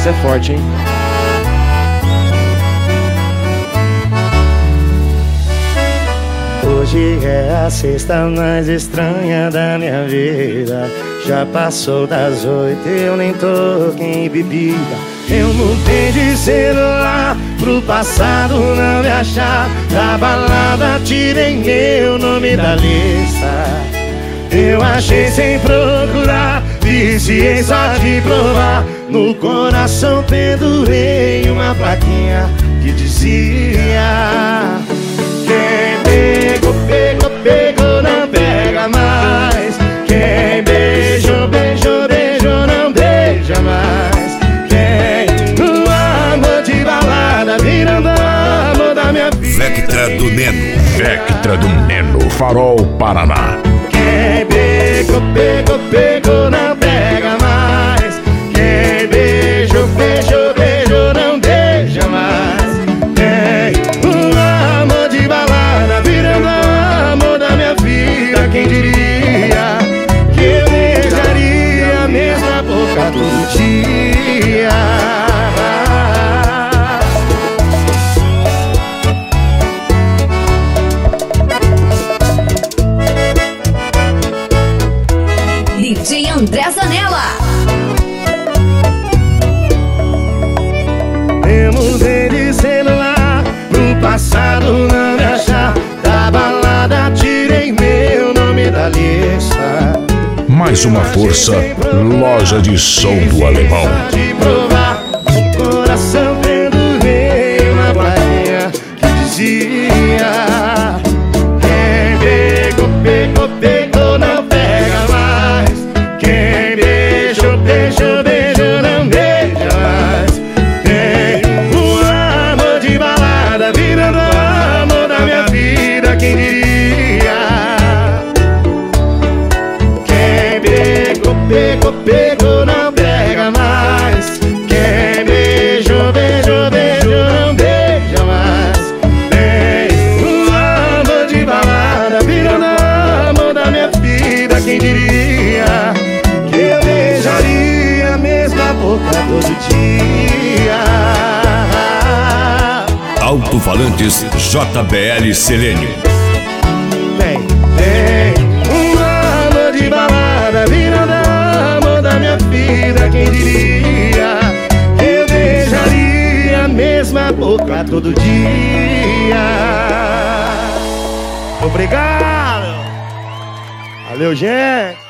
Essa é forte, hein? Hoje é a sexta mais estranha da minha vida. Já passou das 8, eu nem toquei em bebida. Eu mudei de celular pro passado não me achar. Da balada tirei meu nome da lista. Eu achei sem procurar, viciei só de provar. No coração pendurei uma plaquinha que dizia: quem pegou, pegou, pegou, não pega mais. Quem beijou, beijou, beijou, não beija mais. Quem no amor de balada virando amor da minha vida. Vectra do Neno. Vectra do Neno. Farol, Paraná. Quem pegou, pegou, pegou, não pega mais. Quem beijou, beijou, beijou, não beija mais. Quem o amor de balada virando amor da minha vida. Quem diria que eu beijaria a mesma boca todo dia. DJ André Zanella. Eu mudei de celular pro passado não me achar. Da balada tirei meu nome da lista. Mais uma força, loja de som do Alemão. De provar, o coração pendurei uma plaquinha que dizia: quem pegou, pegou, pegou, não pega mais. Quem beijou, beijou, beijou, não beija mais. Tem o amor de balada virando amor da minha vida. Quem diria? Quem pegou, pegou, pegou, não pega mais. Quem beijou, beijou, beijou, não beija mais. Tem o amor de balada virando amor da minha vida. Quem diria que eu beijaria a mesma boca todo dia. Alto-falantes JBL Selênio. Tem um amor de balada virando amor da minha vida. Quem diria que eu beijaria a mesma boca todo dia. Obrigado. Valeu, gente.